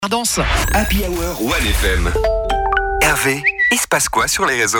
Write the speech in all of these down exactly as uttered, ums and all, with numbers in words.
Danse. Happy Hour One F M. Hervé, il se passe quoi sur les réseaux ?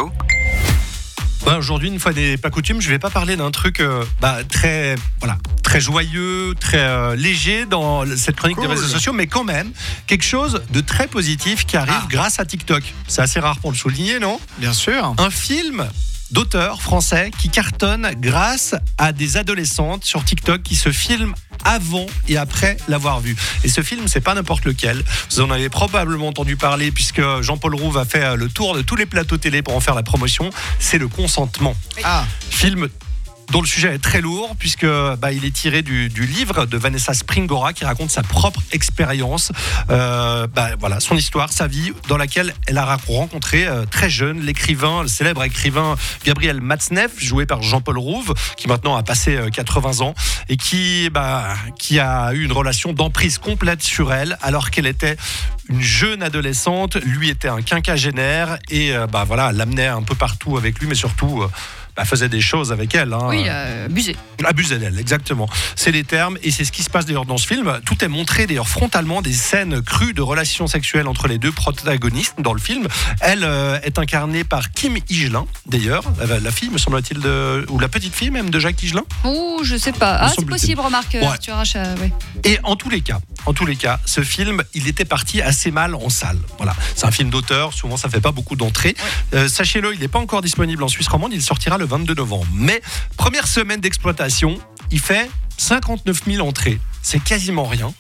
Bah, aujourd'hui, une fois n'est pas coutume, je vais pas parler d'un truc euh, bah, très, voilà, très joyeux, très euh, léger dans cette chronique cool. des réseaux sociaux, mais quand même quelque chose de très positif qui arrive ah. grâce à TikTok. C'est assez rare pour le souligner, non ? Bien sûr. Un film d'auteur français qui cartonne grâce à des adolescentes sur TikTok qui se filment avant et après l'avoir vu. Et ce film, c'est pas n'importe lequel. Vous en avez probablement entendu parler puisque Jean-Paul Rouve a fait le tour de tous les plateaux télé pour en faire la promotion. C'est Le Consentement. Ah. Film dont le sujet est très lourd puisque bah, il est tiré du, du livre de Vanessa Springora qui raconte sa propre expérience, euh, bah, voilà, son histoire, sa vie, dans laquelle elle a rencontré euh, très jeune l'écrivain, le célèbre écrivain Gabriel Matzneff, joué par Jean-Paul Rouve, qui maintenant a passé euh, quatre-vingts ans et qui, bah, qui a eu une relation d'emprise complète sur elle alors qu'elle était une jeune adolescente. Lui était un quinquagénaire et euh, bah, voilà, l'amenait un peu partout avec lui, mais surtout... Euh, Bah, faisait des choses avec elle. Hein. Oui, euh, abusé. Abusé d'elle, exactement. C'est les termes, et c'est ce qui se passe d'ailleurs dans ce film. Tout est montré d'ailleurs frontalement, des scènes crues de relations sexuelles entre les deux protagonistes dans le film. Elle euh, est incarnée par Kim Higelin, d'ailleurs, la, la fille, me semble-t-il, de, ou la petite fille même de Jacques Higelin. Oh, je sais pas. Ah, c'est possible, remarque, ouais. Arthur H. Euh, ouais. Et en tous les cas, en tous les cas, ce film, il était parti assez mal en salle. Voilà, c'est un film d'auteur. Souvent, ça fait pas beaucoup d'entrées. Ouais. Euh, sachez-le, il n'est pas encore disponible en Suisse romande. Il sortira le vingt-deux novembre. Mais première semaine d'exploitation, il fait cinquante-neuf mille entrées. C'est quasiment rien.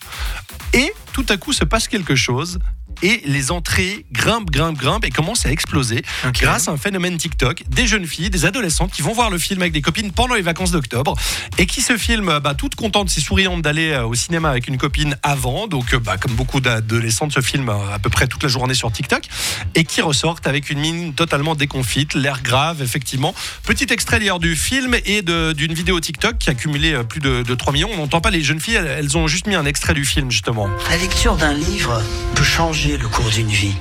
Et tout à coup se passe quelque chose. Et les entrées grimpent, grimpent, grimpent et commencent à exploser okay. grâce à un phénomène TikTok. Des jeunes filles, des adolescentes qui vont voir le film avec des copines pendant les vacances d'octobre et qui se filment bah, toutes contentes et souriantes d'aller au cinéma avec une copine avant. Donc, bah, comme beaucoup d'adolescentes se filment à peu près toute la journée sur TikTok et qui ressortent avec une mine totalement déconfite, l'air grave, effectivement. Petit extrait d'ailleurs du film et de, d'une vidéo TikTok qui a cumulé plus de, de trois millions. On n'entend pas les jeunes filles, elles, elles ont juste mis un extrait du film, justement. La lecture d'un livre peut changer le cours d'une vie.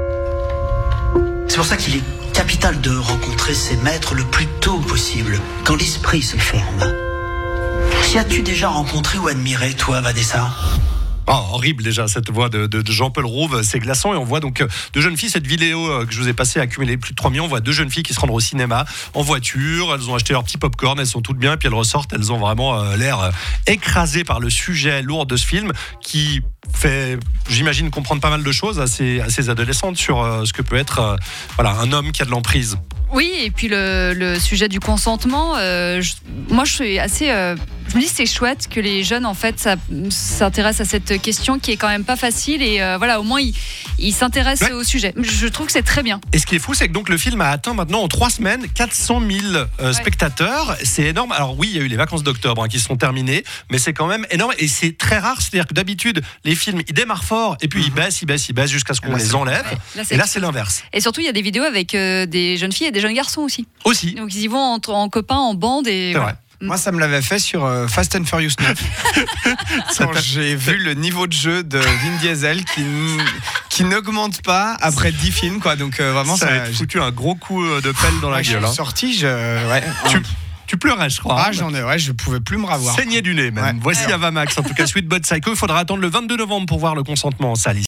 C'est pour ça qu'il est capital de rencontrer ses maîtres le plus tôt possible, quand l'esprit se forme. Qui as-tu déjà rencontré ou admiré, toi, Vanessa ? Oh, horrible déjà cette voix de, de, de Jean-Paul Rouve, c'est glaçant. Et on voit donc deux jeunes filles, cette vidéo que je vous ai passée a accumulé plus de trois millions. On voit deux jeunes filles qui se rendent au cinéma en voiture, elles ont acheté leur petit popcorn, elles sont toutes bien, et puis elles ressortent, elles ont vraiment euh, l'air écrasées par le sujet lourd de ce film qui fait, j'imagine, comprendre pas mal de choses à ces, à ces adolescentes sur euh, ce que peut être euh, voilà, un homme qui a de l'emprise. Oui, et puis le, le sujet du consentement, euh, je, moi je suis assez... Euh, je me dis c'est chouette que les jeunes en fait ça, s'intéressent à cette question qui est quand même pas facile et euh, voilà, au moins ils, ils s'intéressent ouais. au sujet. Je trouve que c'est très bien. Et ce qui est fou, c'est que donc le film a atteint maintenant en trois semaines quatre cent mille euh, ouais. spectateurs. C'est énorme. Alors oui, il y a eu les vacances d'octobre hein, qui sont terminées, mais c'est quand même énorme et c'est très rare. C'est-à-dire que d'habitude, les films, ils démarrent fort et puis mm-hmm. ils baissent, ils baissent, ils baissent jusqu'à ce qu'on là, les enlève. Ouais. Là, et là, c'est l'inverse. Et surtout, il y a des vidéos avec euh, des jeunes filles et des jeunes garçons aussi. Aussi. Donc ils y vont entre, en copains, en bande et... C'est vrai. Moi, ça me l'avait fait sur euh, Fast and Furious neuf. Quand j'ai vu le niveau de jeu de Vin Diesel qui, n- qui n'augmente pas après dix films, quoi. Donc euh, vraiment, ça, ça a foutu un gros coup de pelle dans la ouais, gueule. Je suis hein. sorti, je, ouais. Tu, tu pleurais, je crois. Ah, j'en ai, ouais, je pouvais plus me ravoir. Saigner du nez, même. Ouais. Voici Avamax, en tout cas, Sweet But Psycho. Il faudra attendre le vingt-deux novembre pour voir Le Consentement en salle.